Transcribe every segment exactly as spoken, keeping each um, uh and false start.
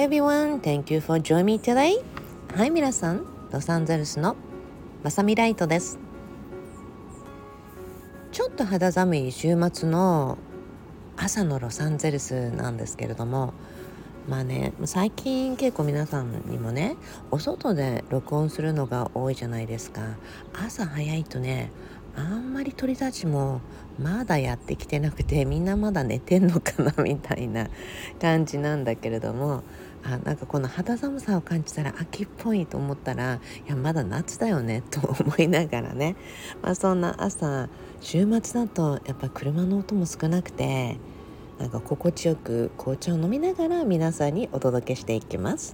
everyone, thank you for joining me today. はい、皆さん、ロサンゼルスのまさみライトです。ちょっと肌寒い週末の朝のロサンゼルスなんですけれども、まあね、最近結構皆さんにもね、お外で録音するのが多いじゃないですか。朝早いとね、あんまり鳥たちもまだやってきてなくて、みんなまだ寝てんのかなみたいな感じなんだけれども、あなんかこの肌寒さを感じたら秋っぽいと思ったら、いやまだ夏だよねと思いながらね、まあ、そんな朝週末だとやっぱ車の音も少なくて、なんか心地よく紅茶を飲みながら皆さんにお届けしていきます。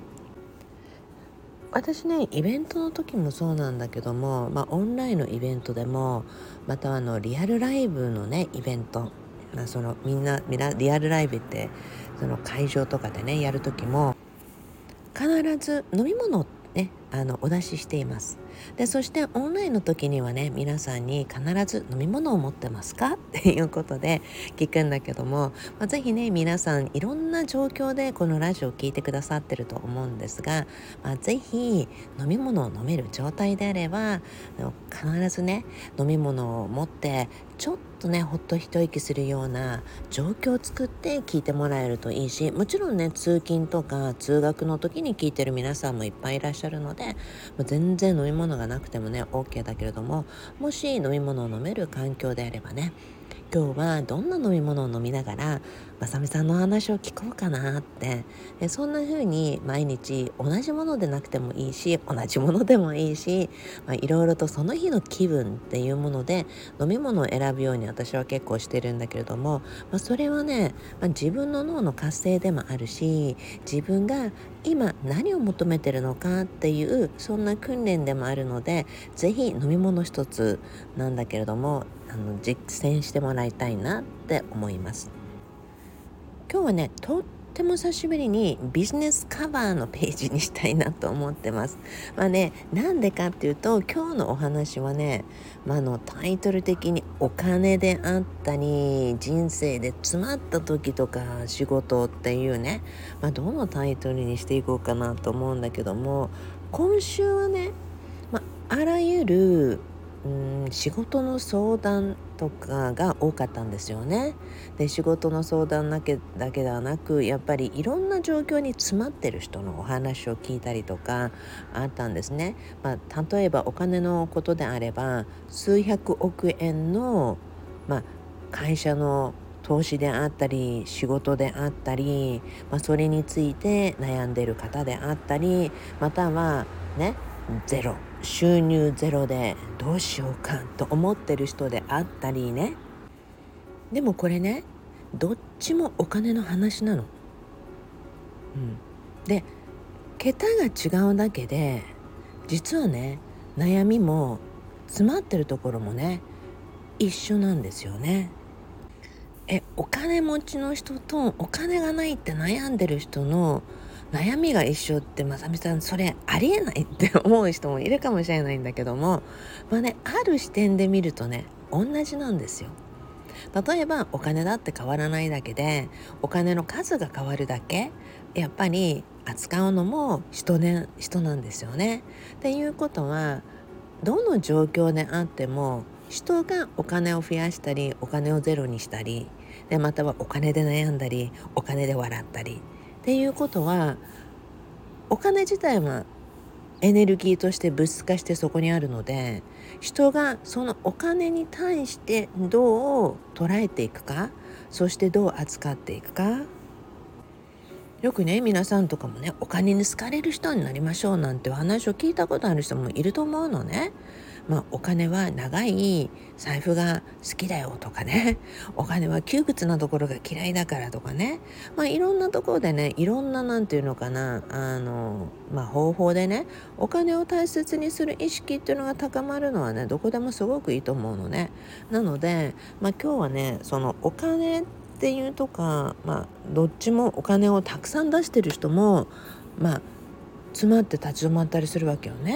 私ね、イベントの時もそうなんだけども、まあ、オンラインのイベントでも、またあのリアルライブのねイベント、まあ、そのみんなみんなリアルライブってその会場とかでねやる時も必ず飲み物をねあのお出ししています。でそしてオンラインの時にはね、皆さんに必ず飲み物を持ってますかっていうことで聞くんだけども、まあ、ぜひね皆さんいろんな状況でこのラジオを聞いてくださってると思うんですが、まあ、ぜひ飲み物を飲める状態であれば必ずね飲み物を持ってちょっとねほっと一息するような状況を作って聞いてもらえるといいし、もちろんね通勤とか通学の時に聞いてる皆さんもいっぱいいらっしゃるので、まあ、全然飲み物がなくてもね OK だけれども、もし飲み物を飲める環境であればね、今日はどんな飲み物を飲みながらまさみさんの話を聞こうかなって、でそんな風に毎日同じものでなくてもいいし同じものでもいいし、まあ、いろいろとその日の気分っていうもので飲み物を選ぶように私は結構してるんだけれども、まあ、それはね、まあ、自分の脳の活性でもあるし、自分が今何を求めてるのかっていうそんな訓練でもあるので、ぜひ飲み物一つなんだけれどもあの実践してもらいたいなって思います。今日はねとっても久しぶりにビジネスカバーのページにしたいなと思ってます。まあね、なんでかっていうと今日のお話はね、まあ、あのタイトル的にお金であったり人生で詰まった時とか仕事っていうね、まあ、どのタイトルにしていこうかなと思うんだけども、今週はね、まあ、あらゆるうん仕事の相談とかが多かったんですよね。で仕事の相談だけだけではなく、やっぱりいろんな状況に詰まってる人のお話を聞いたりとかあったんですね。まあ、例えばお金のことであれば数百億円の、まあ、会社の投資であったり仕事であったり、まあ、それについて悩んでいる方であったり、またはねゼロ収入ゼロでどうしようかと思ってる人であったりね。でもこれねどっちもお金の話なの、うん、で桁が違うだけで実はね悩みも詰まってるところもね一緒なんですよね。えお金持ちの人とお金がないって悩んでる人の悩みが一緒ってまさみさんそれありえないって思う人もいるかもしれないんだけども、まあねある視点で見るとね同じなんですよ。例えばお金だって変わらないだけでお金の数が変わるだけ、やっぱり扱うのも人ね人なんですよね。っていうことはどの状況であっても人がお金を増やしたりお金をゼロにしたりで、またはお金で悩んだりお金で笑ったりっていうことは、お金自体はエネルギーとして物質化してそこにあるので、人がそのお金に対してどう捉えていくか、そしてどう扱っていくか。よくね皆さんとかもねお金に好かれる人になりましょうなんてお話を聞いたことある人もいると思うのね。まあお金は長い財布が好きだよとかね、お金は窮屈なところが嫌いだからとかね、まあいろんなところでねいろんななんていうのかなあのまあ方法でねお金を大切にする意識っていうのが高まるのはねどこでもすごくいいと思うのね。なのでまあ今日はねそのお金っていうとか、まあどっちもお金をたくさん出してる人もまあ詰まって立ち止まったりするわけよね。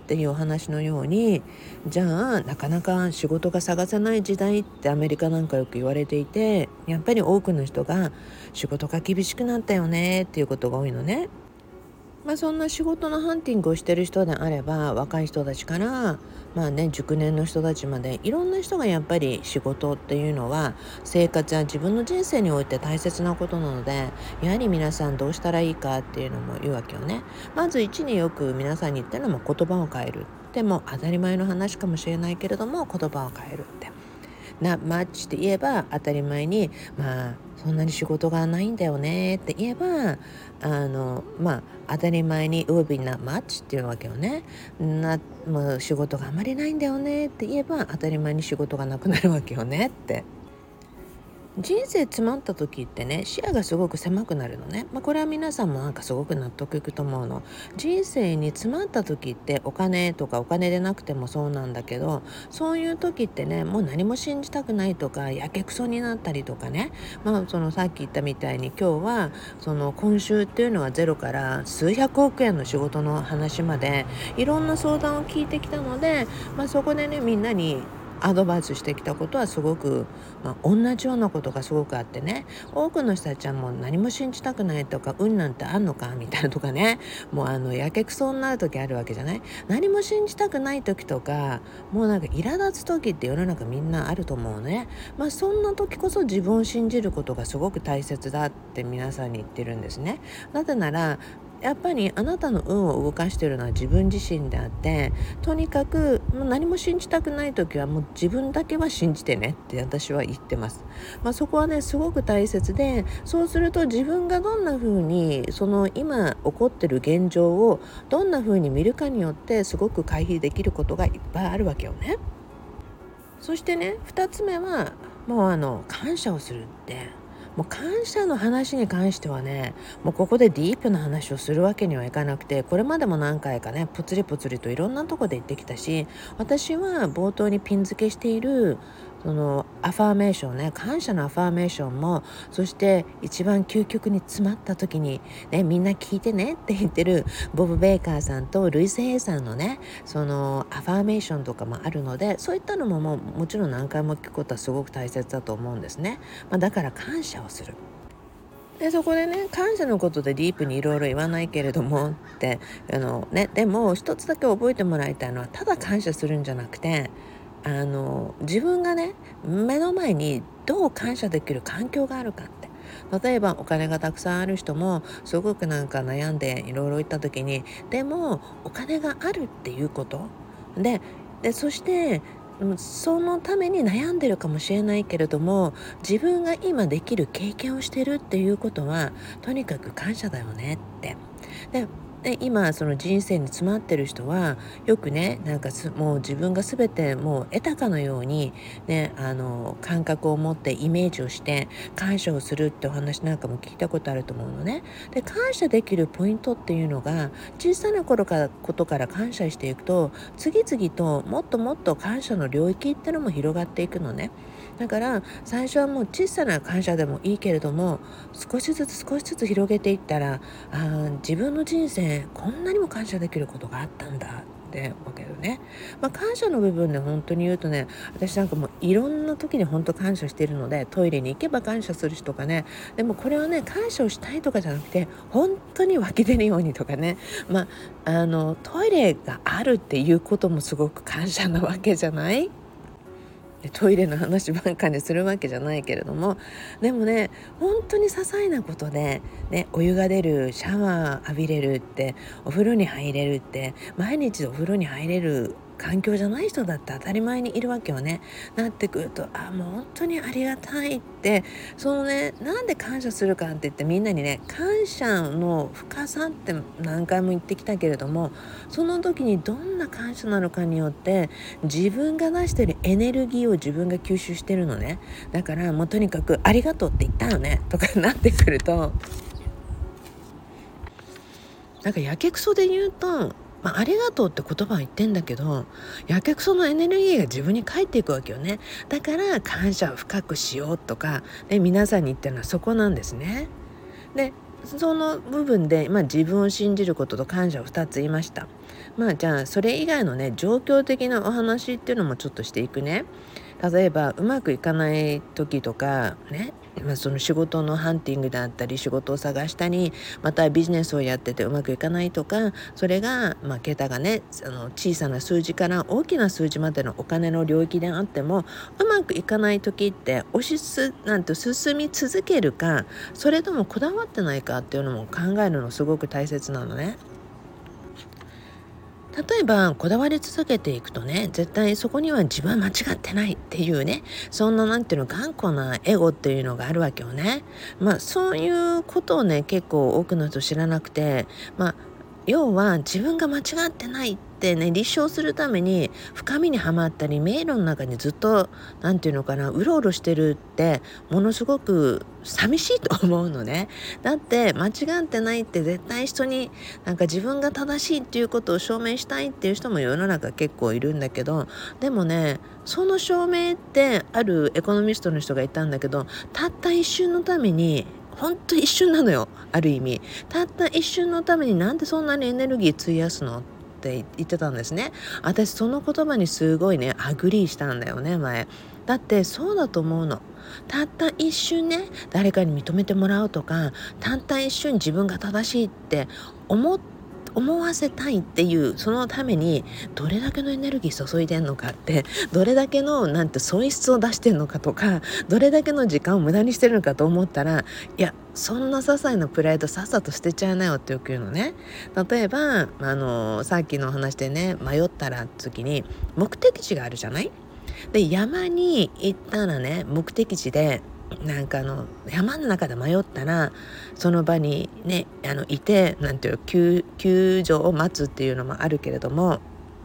っていうお話のように、じゃあなかなか仕事が探せない時代ってアメリカなんかよく言われていて、やっぱり多くの人が仕事が厳しくなったよねっていうことが多いのね。まあ、そんな仕事のハンティングをしてる人であれば、若い人たちからまあね熟年の人たちまで、いろんな人がやっぱり仕事っていうのは生活や自分の人生において大切なことなので、やはり皆さんどうしたらいいかっていうのも言うわけよね。まず一によく皆さんに言ってるのも言葉を変える。でも当たり前の話かもしれないけれども、言葉を変えるってなマッチって言えば当たり前に、まあそんなに仕事がないんだよねって言えば、あのまあ当たり前に will be not much っていうわけよね。な、まあ、仕事があまりないんだよねって言えば当たり前に仕事がなくなるわけよねって。人生詰まった時ってね、視野がすごく狭くなるのね。まあ、これは皆さんもなんかすごく納得いくと思うの。人生に詰まった時って、お金とかお金でなくてもそうなんだけど、そういう時ってね、もう何も信じたくないとか、やけくそになったりとかね、まあそのさっき言ったみたいに、今日はその今週っていうのはゼロから数百億円の仕事の話までいろんな相談を聞いてきたので、まあ、そこでねみんなにアドバイスしてきたことはすごく、まあ、同じようなことがすごくあってね、多くの人たちはもう何も信じたくないとか、運なんてあんのかみたいなとかね、もうあのやけくそになる時あるわけじゃない。何も信じたくない時とか、もうなんか苛立つ時って世の中みんなあると思うね。まあそんな時こそ自分を信じることがすごく大切だって皆さんに言ってるんですね。なぜならやっぱりあなたの運を動かしているのは自分自身であって、とにかくもう何も信じたくない時はもう自分だけは信じてねって私は言ってます。まあ、そこはねすごく大切で、そうすると自分がどんな風にその今起こってる現状をどんな風に見るかによってすごく回避できることがいっぱいあるわけよね。そしてねふたつめはもうあの感謝をするって、もう感謝の話に関してはね、もうここでディープな話をするわけにはいかなくて、これまでも何回かねぽつりぽつりといろんなとこで言ってきたし、私は冒頭にピン付けしているそのアファーメーションね、感謝のアファーメーションも、そして一番究極に詰まった時にね、みんな聞いてねって言ってるボブ・ベイカーさんとルイス・ヘイさんのねそのアファーメーションとかもあるので、そういったのももうもちろん何回も聞くことはすごく大切だと思うんですね。まあ、だから感謝をする。でそこでね感謝のことでディープにいろいろ言わないけれどもってあの、ね、でも一つだけ覚えてもらいたいのは、ただ感謝するんじゃなくて、あの自分がね目の前にどう感謝できる環境があるかって。例えばお金がたくさんある人もすごくなんか悩んでいろいろ言った時に、でもお金があるっていうことで、でそしてうんそのために悩んでるかもしれないけれども、自分が今できる経験をしてるっていうことはとにかく感謝だよねって。でで今その人生に詰まってる人はよくね、なんかすもう自分が全てもう得たかのようにね、あの感覚を持ってイメージをして感謝をするってお話なんかも聞いたことあると思うのね。で感謝できるポイントっていうのが、小さな頃からことから感謝していくと、次々ともっともっと感謝の領域ってのも広がっていくのね。だから最初はもう小さな感謝でもいいけれども、少しずつ少しずつ広げていったら、あー自分の人生こんなにも感謝できることがあったんだってわけよね。まあ、感謝の部分で本当に言うとね、私なんかもういろんな時に本当感謝しているので、トイレに行けば感謝する人とかね、でもこれはね感謝をしたいとかじゃなくて本当に湧き出るようにとかね、まああのトイレがあるっていうこともすごく感謝なわけじゃない。トイレの話ばっかりするわけじゃないけれども、でもね本当に些細なことで、ね、お湯が出る、シャワー浴びれるって、お風呂に入れるって、毎日お風呂に入れる環境じゃない人だって当たり前にいるわけよね。なってくると、あもう本当にありがたいって、そのねなんで感謝するかって言ってみんなにね、感謝の深さって何回も言ってきたけれども、その時にどんな感謝なのかによって自分が出してるエネルギーを自分が吸収してるのね。だからもうとにかくありがとうって言ったよねとかなってくると、なんかやけくそで言うと、まあ、ありがとうって言葉は言ってんだけど、やけくそのエネルギーが自分に返っていくわけよね。だから感謝を深くしようとかで皆さんに言ってるのはそこなんですね。でその部分で、まあ、自分を信じることと感謝をふたつ言いました。まあじゃあそれ以外のね状況的なお話っていうのもちょっとしていくね。例えばうまくいかない時とかね、まあ、その仕事のハンティングであったり仕事を探したり、またビジネスをやっててうまくいかないとか、それが、まあ、桁がねあの小さな数字から大きな数字までのお金の領域であっても、うまくいかない時って押しすなんて進み続けるか、それともこだわってないかっていうのも考えるのすごく大切なのね。例えばこだわり続けていくとね、絶対そこには自分は間違ってないっていうね、そんななんていうの頑固なエゴっていうのがあるわけよね。まあそういうことをね結構多くの人知らなくて、まあ要は自分が間違ってないってね立証するために深みにはまったり迷路の中にずっとなんていうのかなうろうろしてるってものすごく寂しいと思うのね。だって間違ってないって絶対人になんか自分が正しいっていうことを証明したいっていう人も世の中結構いるんだけど、でもねその証明ってあるエコノミストの人が言ったんだけど、たった一瞬のために本当一瞬なのよ。ある意味たった一瞬のためになんでそんなにエネルギー費やすのって言ってたんですね。私その言葉にすごいねアグリーしたんだよね前。だってそうだと思うの。たった一瞬ね誰かに認めてもらうとか、たった一瞬自分が正しいって思って思わせたいっていうそのためにどれだけのエネルギー注いでんのかって、どれだけのなんて損失を出してんのかとか、どれだけの時間を無駄にしてるのかと思ったら、いやそんな些細なプライドさっさと捨てちゃいなよってよく言うのね。例えばあのさっきの話でね迷ったら時に目的地があるじゃない。で山に行ったらね目的地でなんかあの山の中で迷ったらその場にねあのいてなんていう救救助を待つっていうのもあるけれども、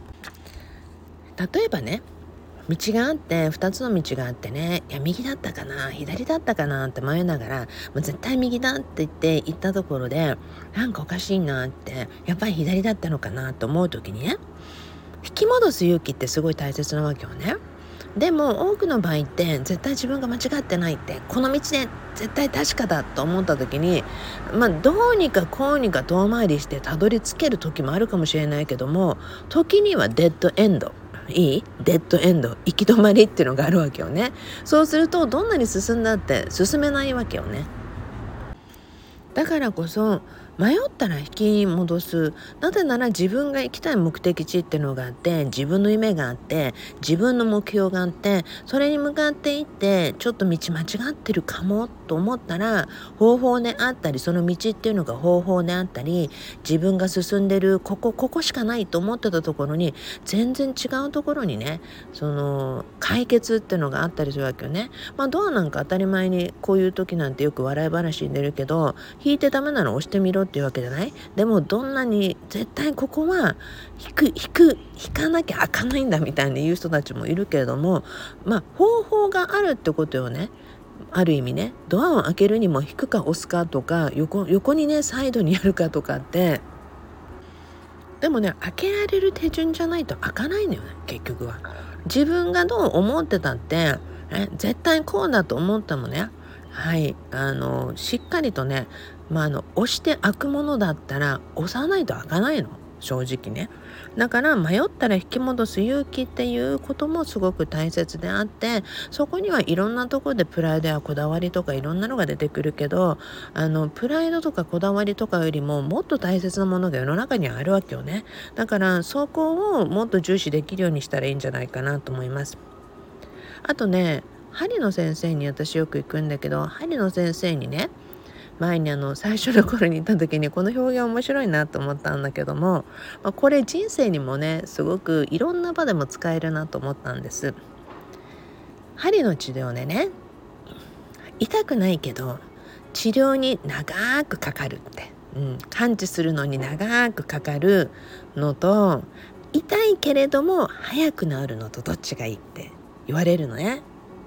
例えばね道があってふたつの道があってね、いや右だったかな左だったかなって迷いながら、もう絶対右だって言って行ったところでなんかおかしいなって、やっぱり左だったのかなと思う時にね、引き戻す勇気ってすごい大切なわけよね。でも多くの場合って絶対自分が間違ってないって、この道で絶対確かだと思った時に、まあどうにかこうにか遠回りしてたどり着ける時もあるかもしれないけども、時にはデッドエンド、いいデッドエンド、行き止まりっていうのがあるわけよね。そうするとどんなに進んだって進めないわけよね。だからこそ迷ったら引き戻す。なぜなら自分が行きたい目的地っていうのがあって、自分の夢があって、自分の目標があって、それに向かっていってちょっと道間違ってるかもと思ったら方法であったり、その道っていうのが方法であったり、自分が進んでるここここしかないと思ってたところに全然違うところにねその解決っていうのがあったりするわけよね。まあドアなんか当たり前にこういう時なんてよく笑い話に出るけど、引いてダメなら押してみろっていうわけじゃない。でもどんなに絶対ここは引く引く引かなきゃ開かないんだみたいに言う人たちもいるけれども、まあ方法があるってことよね。ある意味ね、ドアを開けるにも引くか押すかとか、横横にねサイドにやるかとかって、でもね開けられる手順じゃないと開かないのよね結局は。自分がどう思ってたってえ絶対こうだと思ったもんね。はいあのしっかりとね、まあ、あの押して開くものだったら押さないと開かないの正直ね。だから迷ったら引き戻す勇気っていうこともすごく大切であって、そこにはいろんなところでプライドやこだわりとかいろんなのが出てくるけど、あのプライドとかこだわりとかよりももっと大切なものが世の中にはあるわけよね。だからそこをもっと重視できるようにしたらいいんじゃないかなと思います。あとね針の先生に私よく行くんだけど、針の先生にね前にあの最初の頃に行った時にこの表現面白いなと思ったんだけども、まあ、これ人生にもねすごくいろんな場でも使えるなと思ったんです。針の治療でね、痛くないけど治療に長くかかるって、うん、完治するのに長くかかるのと、痛いけれども早く治るのとどっちがいいって言われるのね。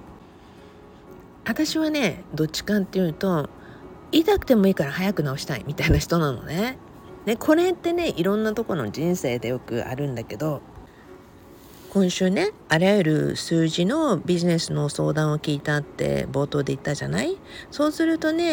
私はねどっちかっていうと痛くてもいいから早く治したいみたいな人なのね。でこれってねいろんなところの人生でよくあるんだけど、今週ねあらゆる数字のビジネスの相談を聞いたって冒頭で言ったじゃない。そうするとね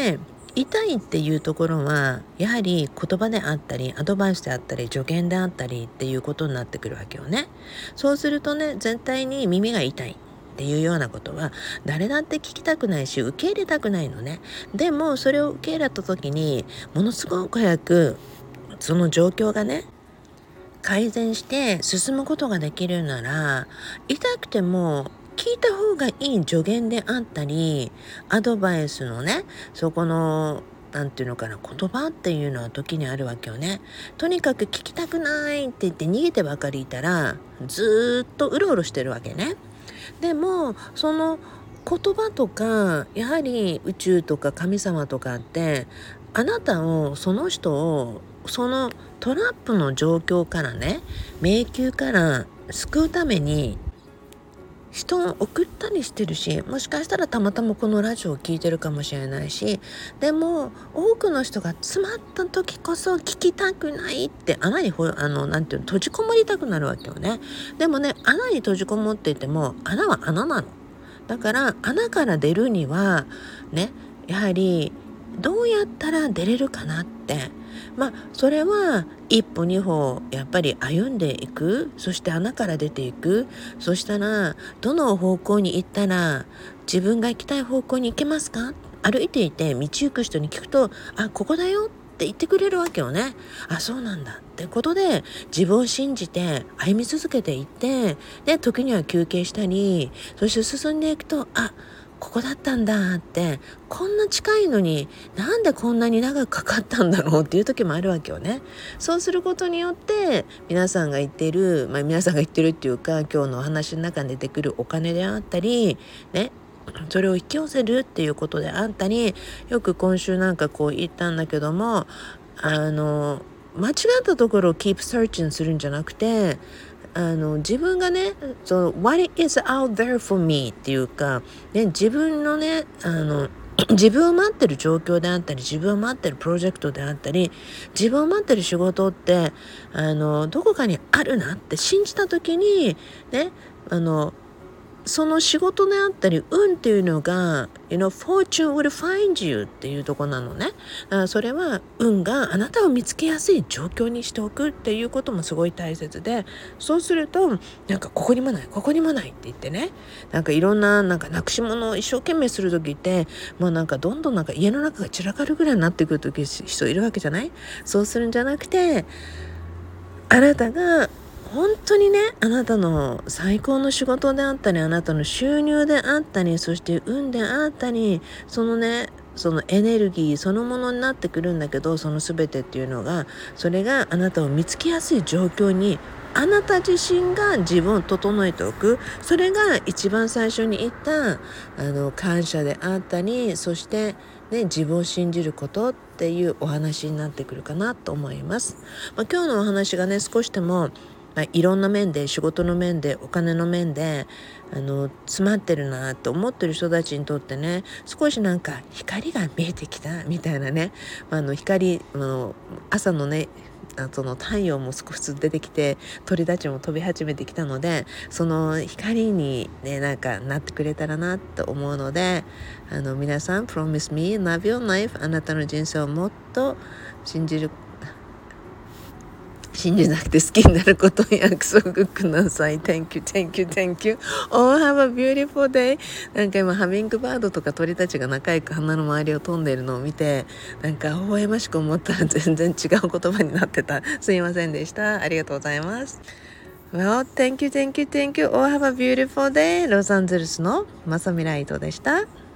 痛いっていうところはやはり言葉であったりアドバイスであったり助言であったりっていうことになってくるわけよね。そうするとね、絶対に耳が痛いっていうようなことは誰だって聞きたくないし受け入れたくないのね。でもそれを受け入れた時にものすごく早くその状況がね改善して進むことができるなら、痛くても聞いた方がいい助言であったりアドバイスのね、そこのなんていうのかな、言葉っていうのは時にあるわけよね。とにかく聞きたくないって言って逃げてばかりいたらずっとうろうろしてるわけね。でもその言葉とかやはり宇宙とか神様とかってあなたをその人をそのトラップの状況からね、迷宮から救うために人を送ったりしてるし、もしかしたらたまたまこのラジオを聞いてるかもしれないし、でも多くの人が詰まった時こそ聞きたくないって穴にほあのなんていうの閉じこもりたくなるわけよね。でもね、穴に閉じこもっていても穴は穴なの。だから穴から出るにはね、やはりどうやったら出れるかなって、まあそれは一歩二歩やっぱり歩んでいく、そして穴から出ていく。そしたらどの方向に行ったら自分が行きたい方向に行けますか、歩いていて道行く人に聞くと、あ、ここだよって言ってくれるわけよね。あ、そうなんだってことで自分を信じて歩み続けていって、で時には休憩したり、そして進んでいくと、あ、ここだったんだって、こんな近いのになんでこんなに長くかかったんだろうっていう時もあるわけよね。そうすることによって皆さんが言っている、まあ皆さんが言ってるっていうか今日のお話の中に出てくるお金であったりね、それを引き寄せるっていうことであったり、よく今週なんかこう言ったんだけども、あの間違ったところを keep searching するんじゃなくて、あの自分がね、その what is out there for me っていうか、ね、自分のね、あの自分を待ってる状況であったり自分を待ってるプロジェクトであったり自分を待ってる仕事ってあのどこかにあるなって信じた時にね、あのその仕事であったり運っていうのが you know, fortune will find you っていうとこなのね。だからそれは運があなたを見つけやすい状況にしておくっていうこともすごい大切で、そうするとなんかここにもないここにもないって言ってね、なんかいろんななんかなくし物を一生懸命する時ってもうなんかどんどんなんか家の中が散らかるぐらいになってくる時人いるわけじゃない。そうするんじゃなくて、あなたが本当にね、あなたの最高の仕事であったりあなたの収入であったりそして運であったり、そのねそのエネルギーそのものになってくるんだけど、その全てっていうのがそれがあなたを見つけやすい状況にあなた自身が自分を整えておく。それが一番最初に言ったあの感謝であったり、そしてね、自分を信じることっていうお話になってくるかなと思います。まあ、今日のお話がね少しでもまあ、いろんな面で仕事の面でお金の面であの詰まってるなと思ってる人たちにとってね、少しなんか光が見えてきたみたいなね、まあ、あの光あの朝のねその太陽も少しずつ出てきて鳥たちも飛び始めてきたので、その光にねなんかなってくれたらなと思うので、あの皆さん Promise me love your life、 あなたの人生をもっと信じる信じなくて好きになることを約束ください。 Thank you, thank you, thank you. Oh, have a beautiful day. なんか今ハミングバードとか鳥たちが仲良く花の周りを飛んでいるのを見て、なんか微笑ましく思ったら全然違う言葉になってた。すいませんでした。ありがとうございます。 Well, thank you, thank you, thank you. Oh, have a beautiful day. ロサンゼルスのまさみライトでした。